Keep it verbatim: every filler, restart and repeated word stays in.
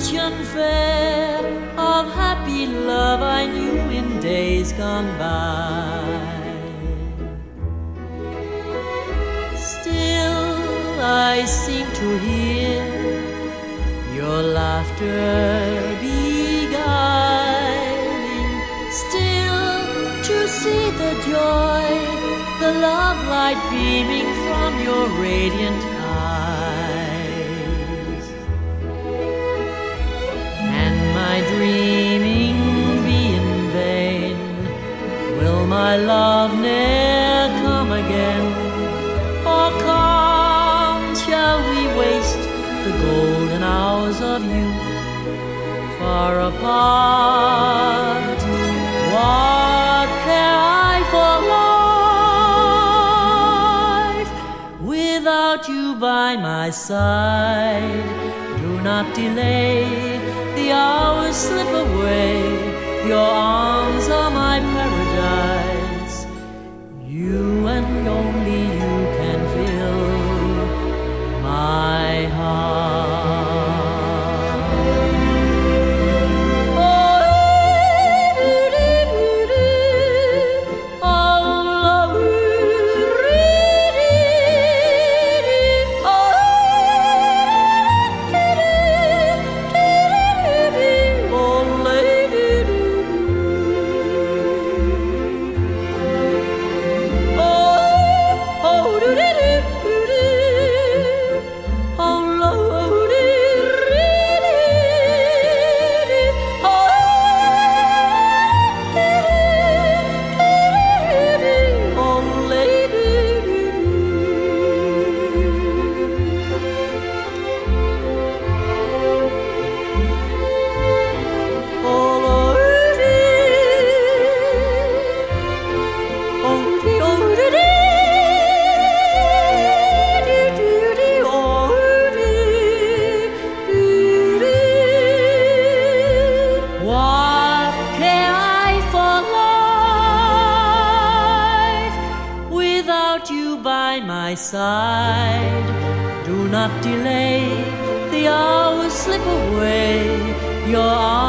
vision fair of happy love I knew in days gone by. Still I seem to hear your laughter beguiling, still to see the joy, the love light beaming from your radiant eyes. Can my dreaming be in vain? Will my love ne'er come again? Or come, shall we waste the golden hours of youth far apart? What care I for life without you by my side? Do not delay, the hours slip away. Your arms are my paradise. You and only you can fill my heart. My side, do not delay, the hours slip away. Your